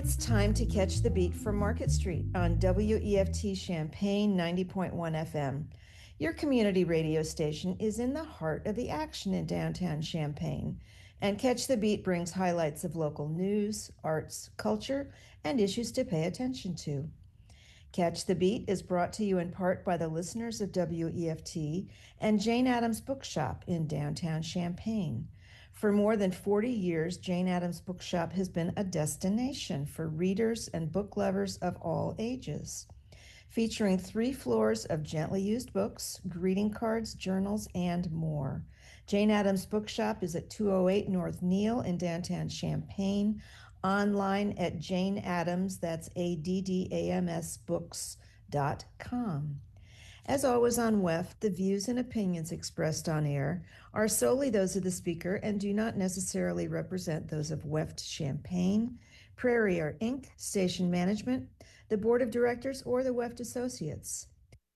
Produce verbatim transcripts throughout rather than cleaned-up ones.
It's time to catch the beat from Market Street on W E F T Champaign ninety point one F M. Your community radio station is in the heart of the action in downtown Champaign, and Catch the Beat brings highlights of local news, arts, culture, and issues to pay attention to. Catch the Beat is brought to you in part by the listeners of W E F T and Jane Addams Bookshop in downtown Champaign. For more than forty years, Jane Addams Bookshop has been a destination for readers and book lovers of all ages. Featuring three floors of gently used books, greeting cards, journals, and more. Jane Addams Bookshop is at two oh eight North Neal in downtown Champaign. Online at Jane Addams, that's A D D A M S books dot com. As always on W E F, the views and opinions expressed on air are solely those of the speaker and do not necessarily represent those of W E F T Champaign, Prairie Air Incorporated, Station Management, the Board of Directors, or the W E F T Associates.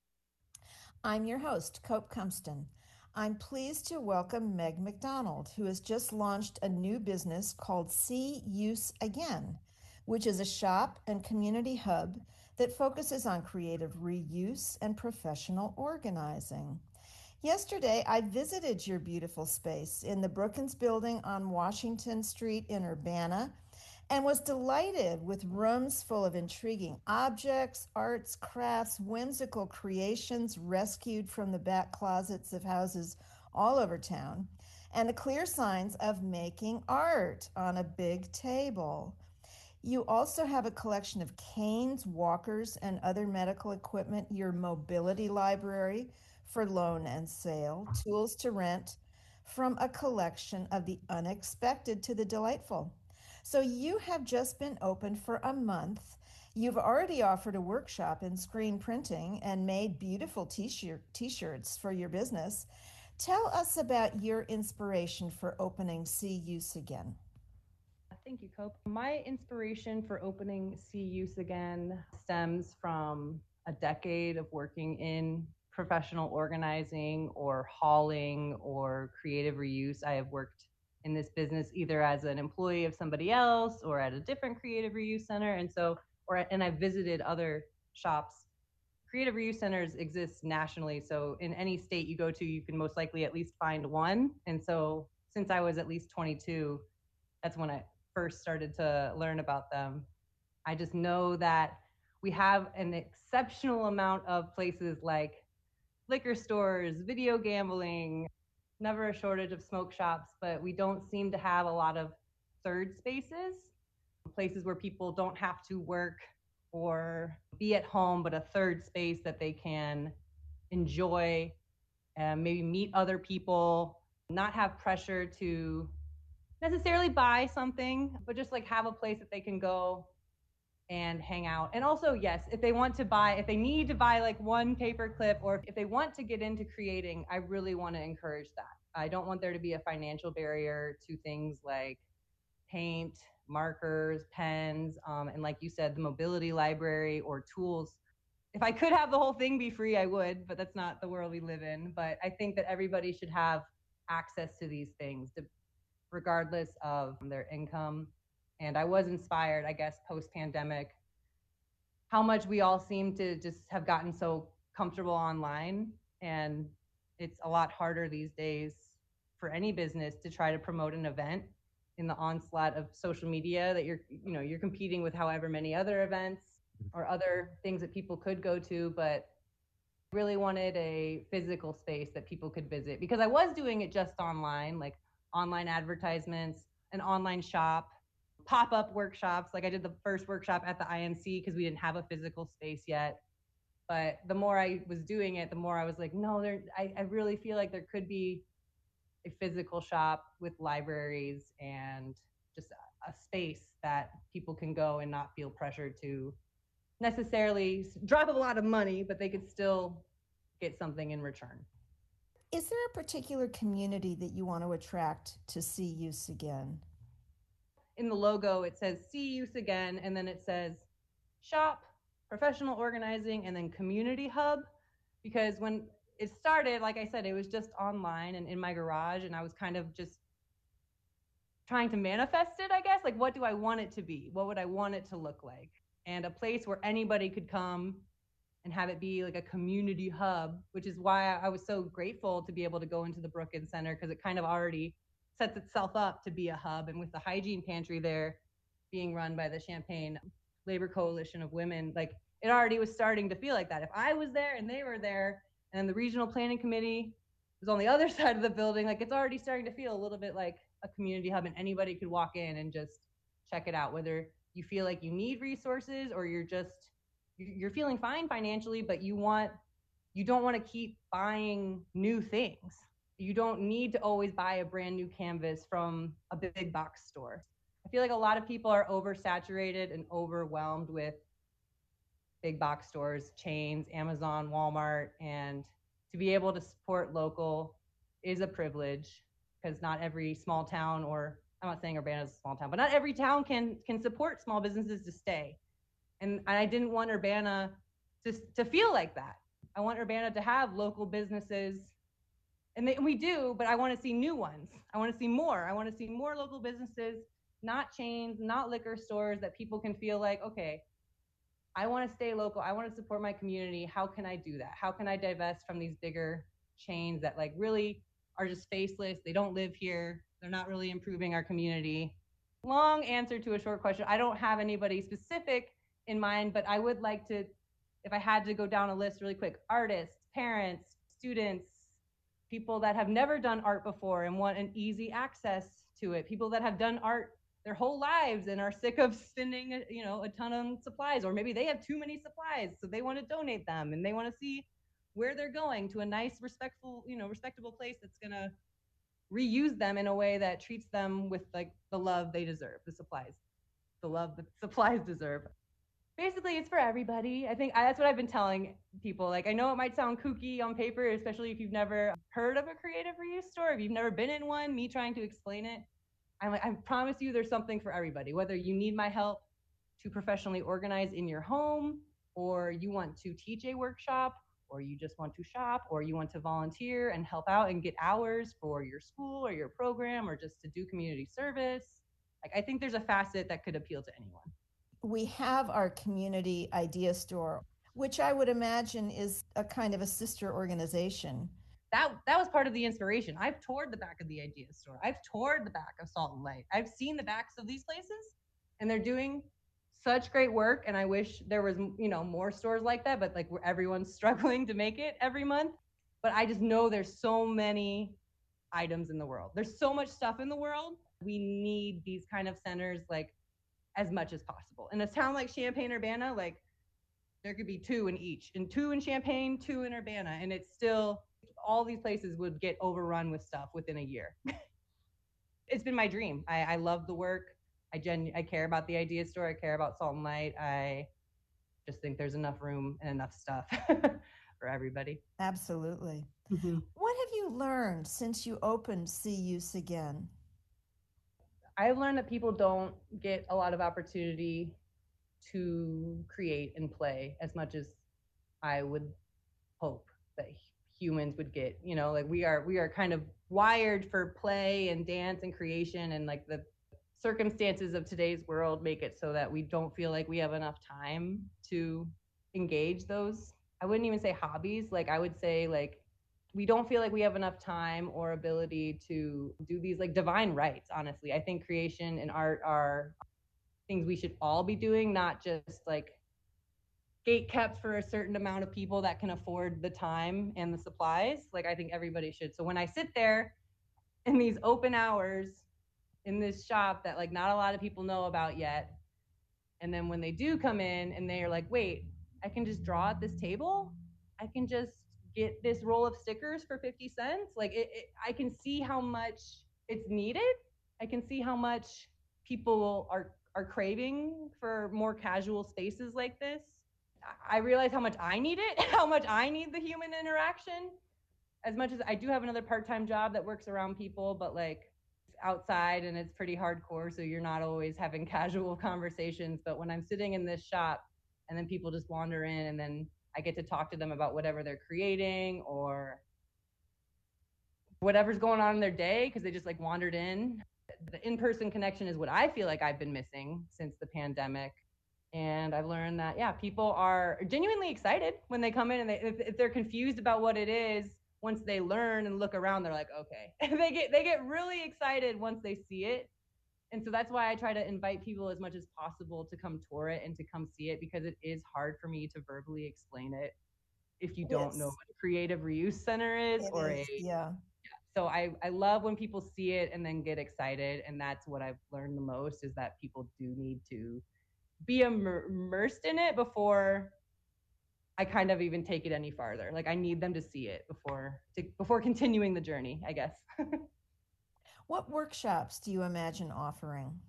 I'm your host, Cope Cumston. I'm pleased to welcome Meg McDonald, who has just launched a new business called See Use Again, which is a shop and community hub that focuses on creative reuse and professional organizing. Yesterday, I visited your beautiful space in the Brookins Building on Washington Street in Urbana and was delighted with rooms full of intriguing objects, arts, crafts, whimsical creations rescued from the back closets of houses all over town, and the clear signs of making art on a big table. You also have a collection of canes, walkers, and other medical equipment, your mobility library for loan and sale, tools to rent, from a collection of the unexpected to the delightful. So you have just been open for a month. You've already offered a workshop in screen printing and made beautiful t-shirt, t-shirts for your business. Tell us about your inspiration for opening See Use Again. Thank you, Cope. My inspiration for opening See Use Again stems from a decade of working in professional organizing or hauling or creative reuse. I have worked in this business either as an employee of somebody else or at a different creative reuse center. And so, or, and I've visited other shops. Creative reuse centers exist nationally. So in any state you go to, you can most likely at least find one. And so since I was at least twenty-two, that's when I first started to learn about them. I just know that we have an exceptional amount of places like liquor stores, video gambling, never a shortage of smoke shops, but we don't seem to have a lot of third spaces, places where people don't have to work or be at home, but a third space that they can enjoy and maybe meet other people, not have pressure to necessarily buy something, but just like have a place that they can go and hang out. And also, yes, if they want to buy, if they need to buy like one paper clip, or if they want to get into creating, I really want to encourage that. I don't want there to be a financial barrier to things like paint, markers, pens, um, and like you said, the mobility library or tools. If I could have the whole thing be free, I would, but that's not the world we live in. But I think that everybody should have access to these things, regardless of their income. And I was inspired, I guess, post-pandemic, how much we all seem to just have gotten so comfortable online. And it's a lot harder these days for any business to try to promote an event in the onslaught of social media that you're, you know, you're competing with however many other events or other things that people could go to, but really wanted a physical space that people could visit, because I was doing it just online, like online advertisements, an online shop, pop-up workshops. Like I did the first workshop at the I M C because we didn't have a physical space yet. But the more I was doing it, the more I was like, no, there. I, I really feel like there could be a physical shop with libraries and just a, a space that people can go and not feel pressured to necessarily drop a lot of money, but they could still get something in return. Is there a particular community that you want to attract to See Use Again? In the logo, it says See Use Again, and then it says shop, professional organizing, and then community hub. Because when it started, like I said, it was just online and in my garage, and I was kind of just trying to manifest it, I guess. Like, what do I want it to be? What would I want it to look like? And a place where anybody could come and have it be like a community hub, which is why I was so grateful to be able to go into the Brookins Center, because it kind of already sets itself up to be a hub. And with the hygiene pantry there being run by the Champaign Labor Coalition of Women, like it already was starting to feel like that. If I was there and they were there, and the regional planning committee was on the other side of the building, like it's already starting to feel a little bit like a community hub, and anybody could walk in and just check it out, whether you feel like you need resources or you're just you're feeling fine financially, but you want you don't want to keep buying new things. You don't need to always buy a brand new canvas from a big box store. I feel like a lot of people are oversaturated and overwhelmed with big box stores, chains, Amazon, Walmart, and to be able to support local is a privilege, because not every small town, or I'm not saying Urbana is a small town, but not every town can can support small businesses to stay. And I didn't want Urbana to, to feel like that. I want Urbana to have local businesses, and, they, and we do, but I want to see new ones. I want to see more. I want to see more local businesses, not chains, not liquor stores, that people can feel like, okay, I want to stay local. I want to support my community. How can I do that? How can I divest from these bigger chains that like really are just faceless? They don't live here. They're not really improving our community. Long answer to a short question. I don't have anybody specific in mind, but I would like to, if I had to go down a list really quick, artists, parents, students, people that have never done art before and want an easy access to it, people that have done art their whole lives and are sick of spending, you know, a ton of supplies, or maybe they have too many supplies, so they want to donate them and they want to see where they're going to a nice, respectful, you know, respectable place that's going to reuse them in a way that treats them with like the love they deserve, the supplies, the love the supplies deserve. Basically, it's for everybody. I think I, that's what I've been telling people. Like, I know it might sound kooky on paper, especially if you've never heard of a creative reuse store, if you've never been in one, me trying to explain it. I'm like, I promise you there's something for everybody, whether you need my help to professionally organize in your home, or you want to teach a workshop, or you just want to shop, or you want to volunteer and help out and get hours for your school or your program, or just to do community service. Like, I think there's a facet that could appeal to anyone. We have our community idea store, which I would imagine is a kind of a sister organization. That that was part of the inspiration. I've toured the back of the idea store. I've toured the back of Salt and Light. I've seen the backs of these places, and they're doing such great work. And I wish there was, you know, more stores like that, but like everyone's struggling to make it every month. But I just know there's so many items in the world. There's so much stuff in the world. We need these kind of centers, like, as much as possible. In a town like Champaign-Urbana, like there could be two in each, and two in Champaign, two in Urbana, and it's still, all these places would get overrun with stuff within a year. It's been my dream. I, I love the work. I gen I care about the idea store. I care about Salt and Light. I just think there's enough room and enough stuff for everybody. Absolutely. Mm-hmm. What have you learned since you opened See Use Again? I've learned that people don't get a lot of opportunity to create and play as much as I would hope that humans would get. You know, like we are we are kind of wired for play and dance and creation, and like the circumstances of today's world make it so that we don't feel like we have enough time to engage those. I wouldn't even say hobbies. Like I would say like we don't feel like we have enough time or ability to do these like divine rights. Honestly, I think creation and art are things we should all be doing, not just like gate kept for a certain amount of people that can afford the time and the supplies. Like I think everybody should. So when I sit there in these open hours in this shop that like not a lot of people know about yet, and then when they do come in and they're like, wait, I can just draw at this table, I can just get this roll of stickers for fifty cents. Like it, it, I can see how much it's needed. I can see how much people are, are craving for more casual spaces like this. I realize how much I need it, how much I need the human interaction. As much as I do have another part-time job that works around people, but like it's outside and it's pretty hardcore. So you're not always having casual conversations. But when I'm sitting in this shop and then people just wander in, and then I get to talk to them about whatever they're creating or whatever's going on in their day because they just like wandered in. The in-person connection is what I feel like I've been missing since the pandemic. And I've learned that, yeah, people are genuinely excited when they come in, and they, if, if they're confused about what it is, once they learn and look around, they're like, okay. they get they get really excited once they see it. And so that's why I try to invite people as much as possible to come tour it and to come see it, because it is hard for me to verbally explain it if you don't know Yes, what a creative reuse center is, it or a is. Yeah. so I, I love when people see it and then get excited. And that's what I've learned the most, is that people do need to be immer- immersed in it before I kind of even take it any farther. Like I need them to see it before to, before continuing the journey, I guess. What workshops do you imagine offering?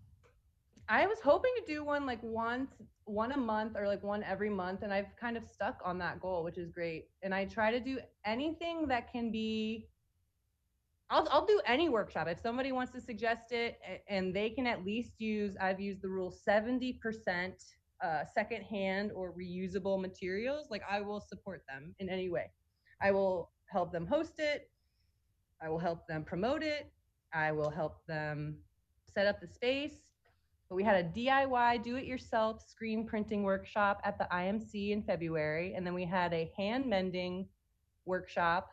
I was hoping to do one like once, one a month, or like one every month. And I've kind of stuck on that goal, which is great. And I try to do anything that can be, I'll, I'll do any workshop. If somebody wants to suggest it and they can at least use, I've used the rule seventy percent uh, secondhand or reusable materials, like I will support them in any way. I will help them host it. I will help them promote it. I will help them set up the space. But we had a D I Y, do it yourself screen printing workshop at the I M C in February. And then we had a hand mending workshop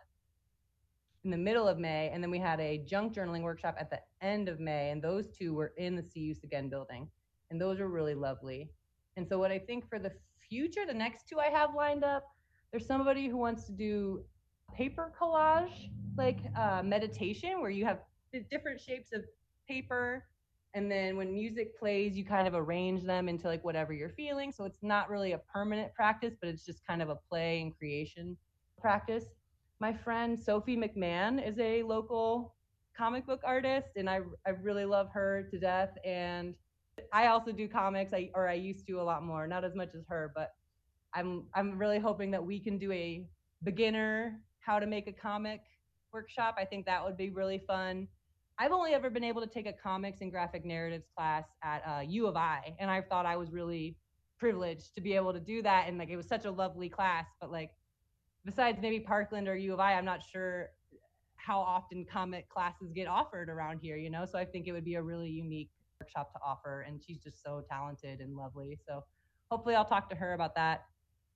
in the middle of May. And then we had a junk journaling workshop at the end of May. And those two were in the See Use Again building. And those were really lovely. And so what I think for the future, the next two I have lined up, there's somebody who wants to do paper collage, like uh, meditation, where you have different shapes of paper. And then when music plays, you kind of arrange them into like whatever you're feeling. So it's not really a permanent practice, but it's just kind of a play and creation practice. My friend Sophie McMahon is a local comic book artist, and I, I really love her to death. And I also do comics, I, or I used to a lot more, not as much as her, but I'm I'm really hoping that we can do a beginner how to make a comic workshop. I think that would be really fun. I've only ever been able to take a comics and graphic narratives class at uh, U of I, and I thought I was really privileged to be able to do that. And like it was such a lovely class, but like besides maybe Parkland or U of I, I'm not sure how often comic classes get offered around here, you know? So I think it would be a really unique workshop to offer. And she's just so talented and lovely. So hopefully I'll talk to her about that.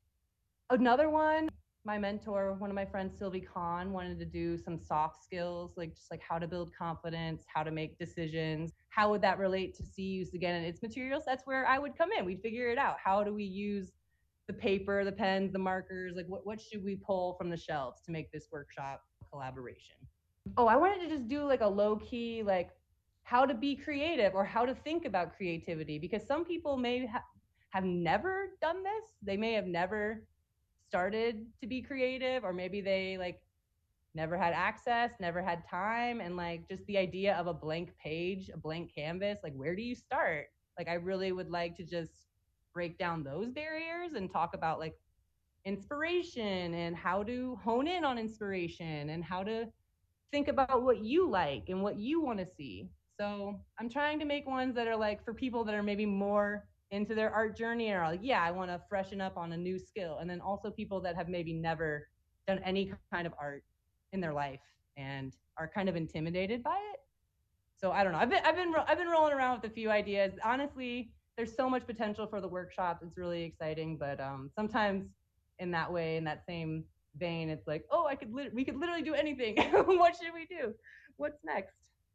Another one, my mentor, one of my friends, Sylvie Kahn, wanted to do some soft skills, like just like how to build confidence, how to make decisions. How would that relate to See Use Again and its materials? That's where I would come in. We'd figure it out. How do we use the paper, the pens, the markers? Like what, what should we pull from the shelves to make this workshop collaboration? Oh, I wanted to just do like a low key, like how to be creative or how to think about creativity, because some people may ha- have never done this. They may have never started to be creative, or maybe they like never had access, never had time. And like just the idea of a blank page, a blank canvas, like where do you start? Like I really would like to just break down those barriers and talk about like inspiration and how to hone in on inspiration and how to think about what you like and what you want to see. So I'm trying to make ones that are like for people that are maybe more into their art journey, or like, yeah, I want to freshen up on a new skill. And then also people that have maybe never done any kind of art in their life and are kind of intimidated by it. So I don't know. I've been I've been I've been rolling around with a few ideas. Honestly, there's so much potential for the workshop. It's really exciting, but um, sometimes in that way, in that same vein, it's like, oh, I could li- we could literally do anything. What should we do? What's next?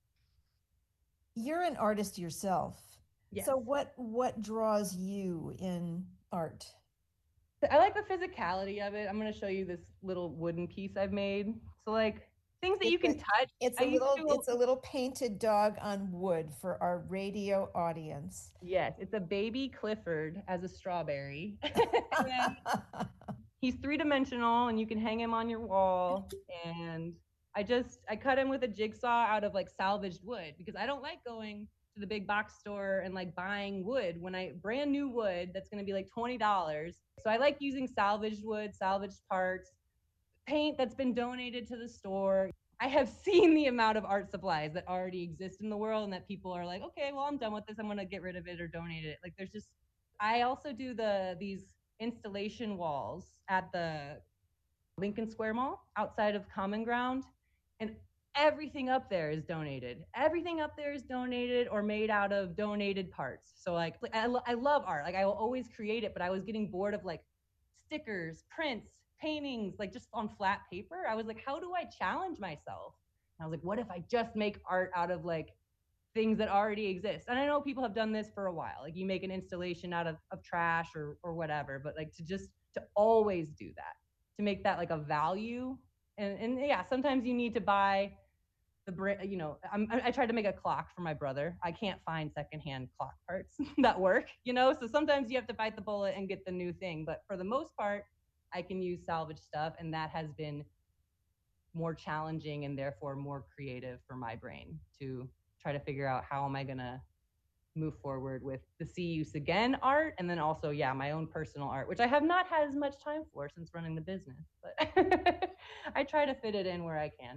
You're an artist yourself. Yes. So what what draws you in art? I like the physicality of it. I'm going to show you this little wooden piece I've made. So like things that you It's can a touch. it's I a used little to it's a little painted dog on wood for our radio audience. Yes, it's a baby Clifford as a strawberry. And he's three dimensional and you can hang him on your wall. And I just I cut him with a jigsaw out of like salvaged wood, because I don't like going to the big box store and like buying wood when I brand new wood that's going to be like twenty dollars. So I like using salvaged wood, salvaged parts, paint that's been donated to the store. I have seen the amount of art supplies that already exist in the world and that people are like, okay, well, I'm done with this. I'm going to get rid of it or donate it. Like there's just, I also do the, these installation walls at the Lincoln Square Mall outside of Common Ground. And everything up there is donated. Everything up there is donated or made out of donated parts. So like, like I, lo- I love art. Like I will always create it, but I was getting bored of like stickers, prints, paintings, like just on flat paper. I was like, how do I challenge myself? And I was like, what if I just make art out of like things that already exist? And I know people have done this for a while. Like you make an installation out of, of trash or or whatever, but like to just to always do that, to make that like a value. And and yeah, sometimes you need to buy the brand, you know, I'm, I tried to make a clock for my brother. I can't find secondhand clock parts that work, you know, so sometimes you have to bite the bullet and get the new thing. But for the most part, I can use salvage stuff, and that has been more challenging and therefore more creative for my brain to try to figure out how am I going to move forward with the See Use Again art, and then also, yeah, my own personal art, which I have not had as much time for since running the business, but I try to fit it in where I can.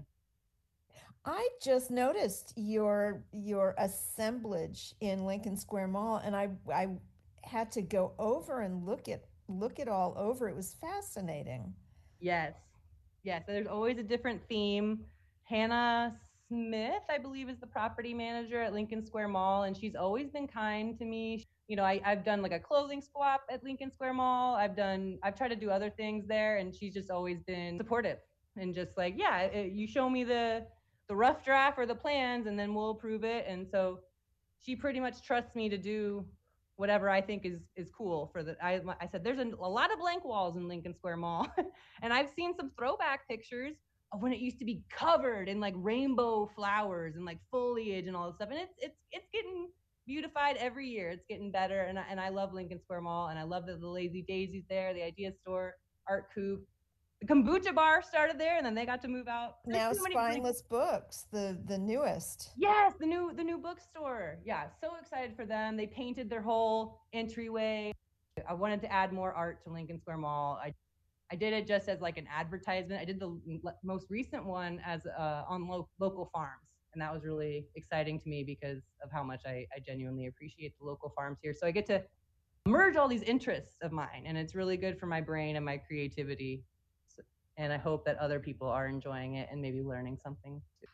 I just noticed your your assemblage in Lincoln Square Mall, and I I had to go over and look it look it all over. It was fascinating. Yes. Yes. So there's always a different theme. Hannah Smith, I believe, is the property manager at Lincoln Square Mall, and she's always been kind to me. You know, I, I've done like a clothing swap at Lincoln Square Mall. I've done, I've tried to do other things there, and she's just always been supportive and just like, yeah, it, you show me the the rough draft or the plans, and then we'll approve it. And so she pretty much trusts me to do whatever I think is is cool for the I I said there's a, a lot of blank walls in Lincoln Square Mall and I've seen some throwback pictures of when it used to be covered in like rainbow flowers and like foliage and all this stuff, and it's it's it's getting beautified every year. It's getting better, and I, and I love Lincoln Square Mall, and I love that the Lazy Daisy's there, the Idea Store, Art Coop, the kombucha bar started there, and then they got to move out. There's Now too many great. Spineless Books, the the newest. Yes, the new the new bookstore. Yeah, so excited for them. They painted their whole entryway. I wanted to add more art to Lincoln Square Mall. I I did it just as like an advertisement. I did the most recent one as uh, on lo- local farms, and that was really exciting to me because of how much I, I genuinely appreciate the local farms here. So I get to merge all these interests of mine, and it's really good for my brain and my creativity. So, and I hope that other people are enjoying it and maybe learning something too.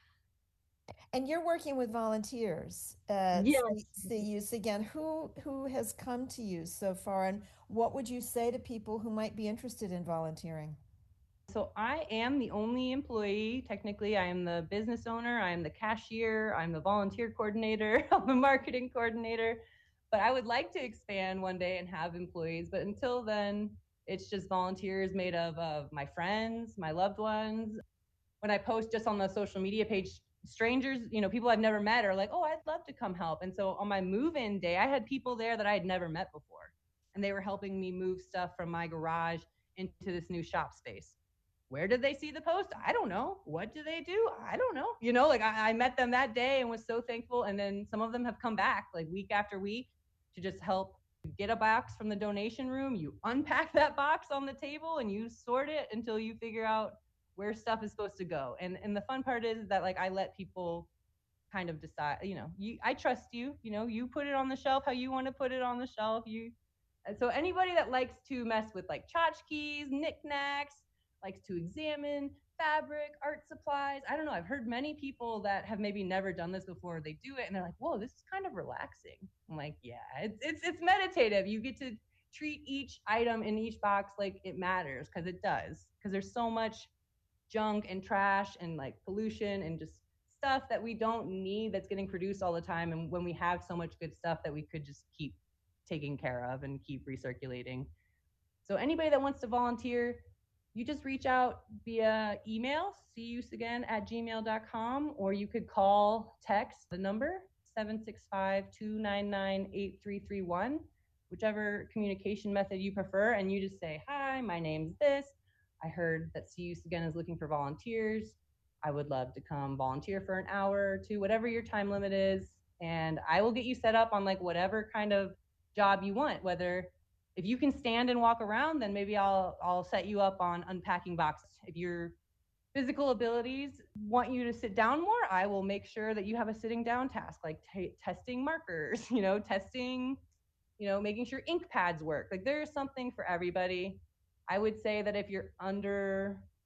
And you're working with volunteers at Yes. See Use Again. Who who has come to you so far, and what would you say to people who might be interested in volunteering? So I am the only employee. Technically, I am the business owner, I am the cashier, I'm the volunteer coordinator, I'm the marketing coordinator. But I would like to expand one day and have employees. But until then, it's just volunteers made of, of my friends, my loved ones. When I post just on the social media page, strangers, you know, people I've never met are like, oh, I'd love to come help. And so on my move-in day, I had people there that I had never met before. And they were helping me move stuff from my garage into this new shop space. Where did they see the post? I don't know. What do they do? I don't know. You know, like I, I met them that day and was so thankful. And then some of them have come back like week after week to just help get a box from the donation room. You unpack that box on the table and you sort it until you figure out where stuff is supposed to go. And and the fun part is that like I let people kind of decide, you know, you I trust you, you know, you put it on the shelf how you want to put it on the shelf. You and so anybody that likes to mess with like tchotchkes, knickknacks, likes to examine fabric, art supplies. I don't know. I've heard many people that have maybe never done this before. They do it and they're like, whoa, this is kind of relaxing. I'm like, yeah, it's it's it's meditative. You get to treat each item in each box like it matters, because it does. Because there's so much junk and trash and like pollution and just stuff that we don't need that's getting produced all the time. And when we have so much good stuff that we could just keep taking care of and keep recirculating. So anybody that wants to volunteer, you just reach out via email, seeyouseagain at gmail dot com, or you could call, text the number seven six five, two nine nine, eight three three one, whichever communication method you prefer. And you just say, hi, my name's this. I heard that See Use Again is looking for volunteers. I would love to come volunteer for an hour or two, whatever your time limit is. And I will get you set up on like whatever kind of job you want. Whether if you can stand and walk around, then maybe I'll I'll set you up on unpacking boxes. If your physical abilities want you to sit down more, I will make sure that you have a sitting down task, like t- testing markers, you know, testing, you know, making sure ink pads work. Like there's something for everybody. I would say that if you're under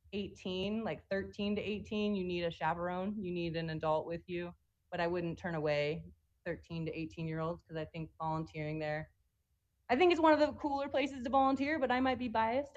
eighteen, like thirteen to eighteen, you need a chaperone, you need an adult with you. But I wouldn't turn away thirteen to eighteen year olds because I think volunteering there, I think it's one of the cooler places to volunteer, but I might be biased.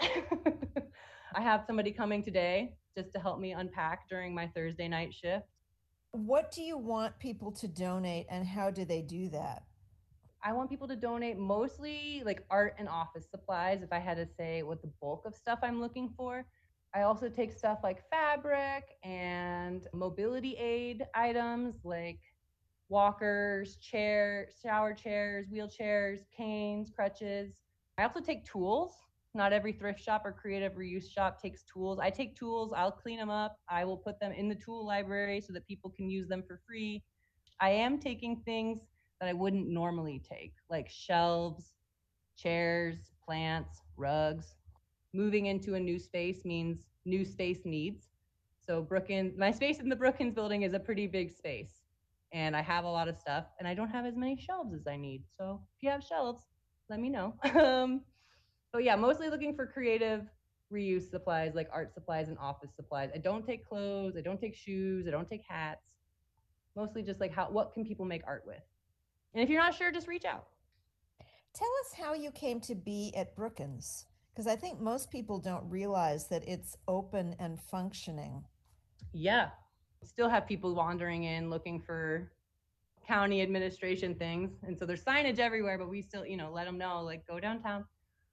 I have somebody coming today just to help me unpack during my Thursday night shift. What do you want people to donate and how do they do that? I want people to donate mostly like art and office supplies, if I had to say what the bulk of stuff I'm looking for. I also take stuff like fabric and mobility aid items like walkers, chairs, shower chairs, wheelchairs, canes, crutches. I also take tools. Not every thrift shop or creative reuse shop takes tools. I take tools, I'll clean them up, I will put them in the tool library so that people can use them for free. I am taking things that I wouldn't normally take, like shelves, chairs, plants, rugs. Moving into a new space means new space needs. So Brookins, my space in the Brookins building is a pretty big space. And I have a lot of stuff and I don't have as many shelves as I need. So if you have shelves, let me know. um, but yeah, mostly looking for creative reuse supplies like art supplies and office supplies. I don't take clothes, I don't take shoes, I don't take hats. Mostly just like how what can people make art with? And if you're not sure, just reach out. Tell us how you came to be at Brookins, because I think most people don't realize that it's open and functioning. Yeah. Still have people wandering in looking for county administration things. And so there's signage everywhere, but we still, you know, let them know, like, go downtown.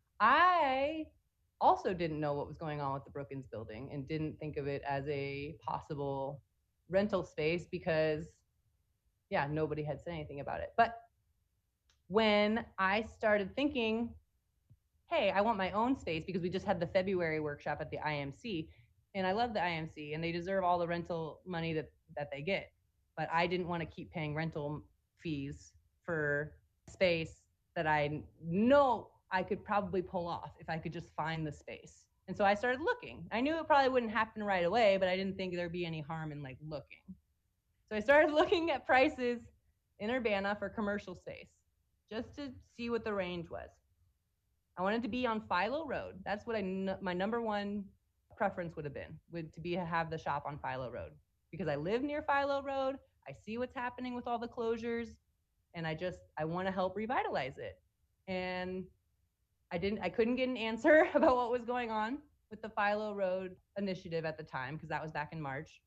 I also didn't know what was going on with the Brookins building and didn't think of it as a possible rental space because, yeah, nobody had said anything about it. But when I started thinking, hey, I want my own space because we just had the February workshop at the I M C, and I love the I M C and they deserve all the rental money that, that they get. But I didn't want to keep paying rental fees for space that I know I could probably pull off if I could just find the space. And so I started looking. I knew it probably wouldn't happen right away, but I didn't think there'd be any harm in like looking. So I started looking at prices in Urbana for commercial space just to see what the range was. I wanted to be on Philo Road. That's what I my number one preference would have been, would to be have the shop on Philo Road because I live near Philo Road. I see what's happening with all the closures, and I just I want to help revitalize it. And I didn't I couldn't get an answer about what was going on with the Philo Road initiative at the time because that was back in March.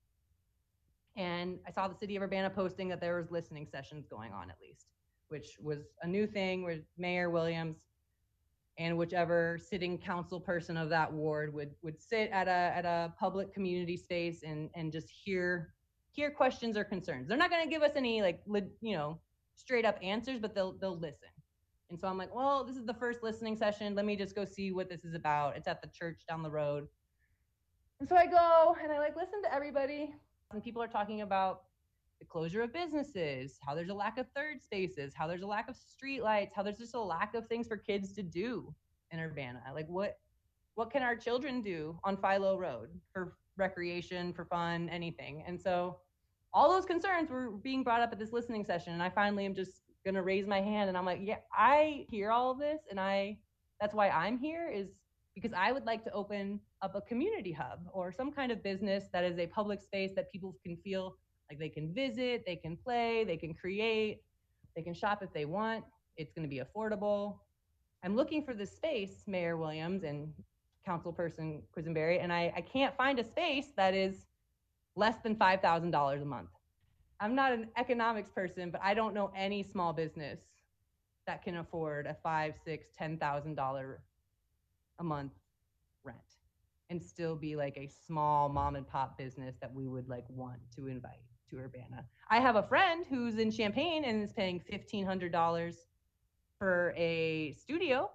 And I saw the city of Urbana posting that there was listening sessions going on at least, which was a new thing where Mayor Williams and whichever sitting council person of that ward would would sit at a at a public community space and and just hear hear questions or concerns. They're not going to give us any like you know straight up answers, but they'll they'll listen. And so I'm like, well, this is the first listening session. Let me just go see what this is about. It's at the church down the road. And so I go and I like listen to everybody, and people are talking about the closure of businesses, how there's a lack of third spaces, how there's a lack of street lights, how there's just a lack of things for kids to do in Urbana. Like what what can our children do on Philo Road for recreation, for fun, anything? And so all those concerns were being brought up at this listening session. And I finally am just gonna raise my hand and I'm like, yeah, I hear all of this, and I that's why I'm here, is because I would like to open up a community hub or some kind of business that is a public space that people can feel like they can visit, they can play, they can create, they can shop if they want. It's going to be affordable. I'm looking for this space, Mayor Williams and Councilperson Quisenberry, and I, I can't find a space that is less than five thousand dollars a month. I'm not an economics person, but I don't know any small business that can afford a five, six, ten thousand dollars a month rent and still be like a small mom and pop business that we would like want to invite to Urbana. I have a friend who's in Champaign and is paying fifteen hundred dollars for a studio.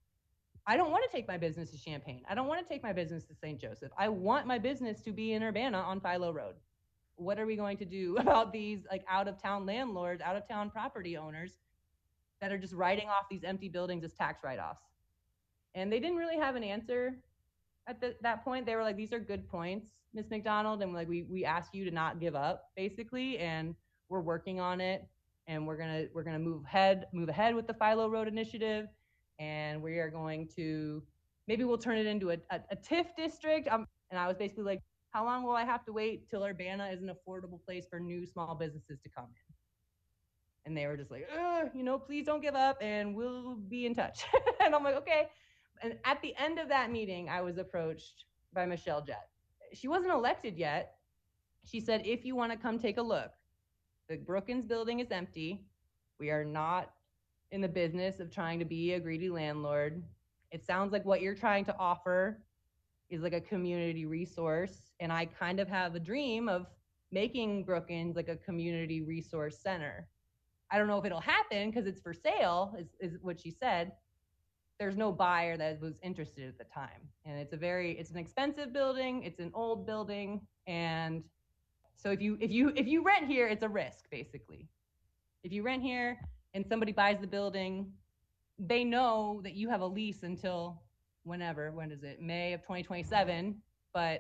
I don't want to take my business to Champaign. I don't want to take my business to Saint Joseph. I want my business to be in Urbana on Philo Road. What are we going to do about these like out of town landlords, out of town property owners that are just writing off these empty buildings as tax write-offs? And they didn't really have an answer at the, that point. They were like, these are good points, Miz McDonald. And like, we, we ask you to not give up basically. And we're working on it. And we're going to, we're going to move ahead, move ahead with the Philo Road initiative. And we are going to, maybe we'll turn it into a, a, a TIF district. Um, And I was basically like, how long will I have to wait till Urbana is an affordable place for new small businesses to come in? And they were just like, you know, please don't give up and we'll be in touch. And I'm like, okay. And at the end of that meeting, I was approached by Michelle Jett. She wasn't elected yet. She said, if you want to come take a look, the Brookins building is empty. We are not in the business of trying to be a greedy landlord. It sounds like what you're trying to offer is like a community resource. And I kind of have a dream of making Brookins like a community resource center. I don't know if it'll happen because it's for sale, is, is what she said. There's no buyer that was interested at the time. And it's a very, it's an expensive building. It's an old building. And so if you, if you, if you rent here, it's a risk basically. If you rent here and somebody buys the building, they know that you have a lease until whenever, when is it? May of twenty twenty-seven, but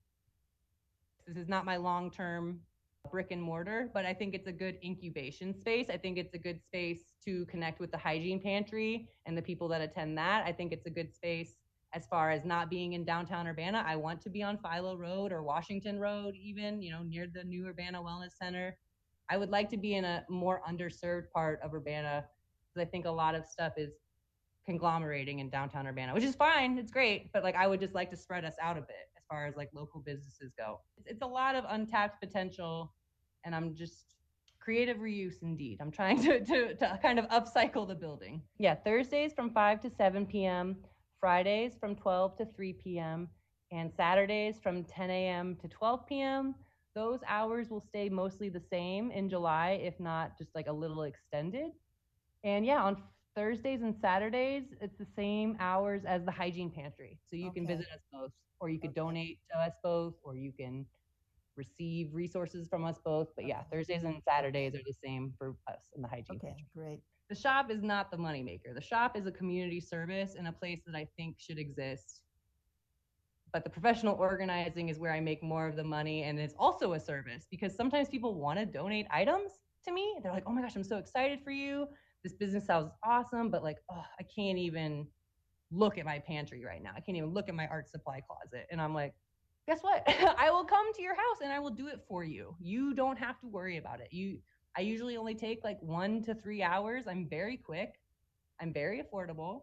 this is not my long-term brick and mortar, but I think it's a good incubation space. I think it's a good space to connect with the hygiene pantry and the people that attend that. I think it's a good space as far as not being in downtown Urbana. I want to be on Philo Road or Washington Road, even, you know, near the new Urbana Wellness Center. I would like to be in a more underserved part of Urbana because I think a lot of stuff is conglomerating in downtown Urbana, which is fine. It's great. But like, I would just like to spread us out a bit as far as like local businesses go. It's, it's a lot of untapped potential. And I'm just creative reuse indeed. I'm trying to, to, to kind of upcycle the building. Yeah, Thursdays from five to seven p.m., Fridays from twelve to three p.m., and Saturdays from ten a.m. to twelve p.m. Those hours will stay mostly the same in July, if not just like a little extended. And yeah, on Thursdays and Saturdays, it's the same hours as the hygiene pantry. So you okay. can visit us both, or you could okay. donate to us both, or you can receive resources from us both. But yeah, okay. Thursdays and Saturdays are the same for us in the hygiene okay, pantry. Great. The shop is not the moneymaker. The shop is a community service and a place that I think should exist. But the professional organizing is where I make more of the money, and it's also a service because sometimes people want to donate items to me. They're like, oh my gosh, I'm so excited for you. This business sounds awesome, but like, oh, I can't even look at my pantry right now. I can't even look at my art supply closet. And I'm like, guess what? I will come to your house and I will do it for you. You don't have to worry about it. You, I usually only take like one to three hours. I'm very quick. I'm very affordable.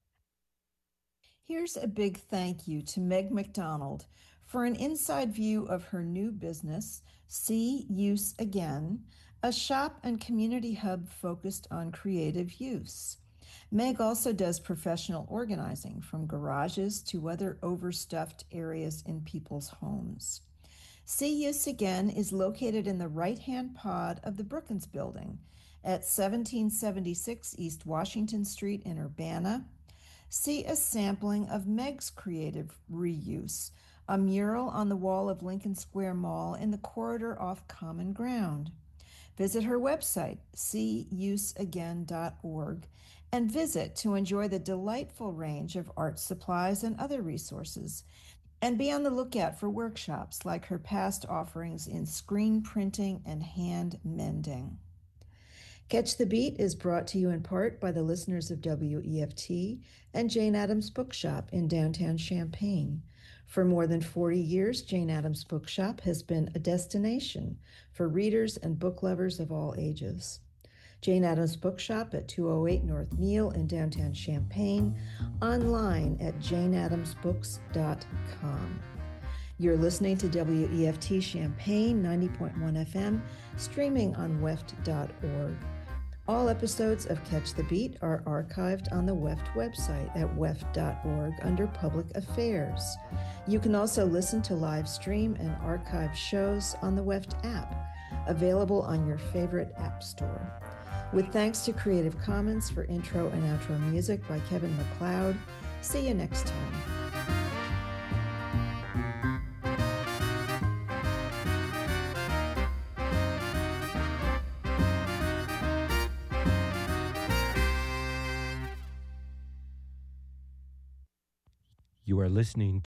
Here's a big thank you to Meg McDonald for an inside view of her new business, See Use Again, a shop and community hub focused on creative use. Meg also does professional organizing from garages to other overstuffed areas in people's homes. See Use Again is located in the right-hand pod of the Brookins building at seventeen seventy-six East Washington Street in Urbana. See a sampling of Meg's creative reuse, a mural on the wall of Lincoln Square Mall in the corridor off Common Ground. Visit her website, see use again dot org, and visit to enjoy the delightful range of art supplies and other resources. And be on the lookout for workshops like her past offerings in screen printing and hand mending. Catch the Beat is brought to you in part by the listeners of W E F T and Jane Addams Bookshop in downtown Champaign. For more than forty years, Jane Addams Bookshop has been a destination for readers and book lovers of all ages. Jane Addams Bookshop at two oh eight North Neal in downtown Champaign, online at jane addams books dot com. You're listening to W E F T Champaign ninety point one F M, streaming on W E F T dot org. All episodes of Catch the Beat are archived on the W E F T website at W E F T dot org under Public Affairs. You can also listen to live stream and archive shows on the W E F T app, available on your favorite app store. With thanks to Creative Commons for intro and outro music by Kevin MacLeod. See you next time. You are listening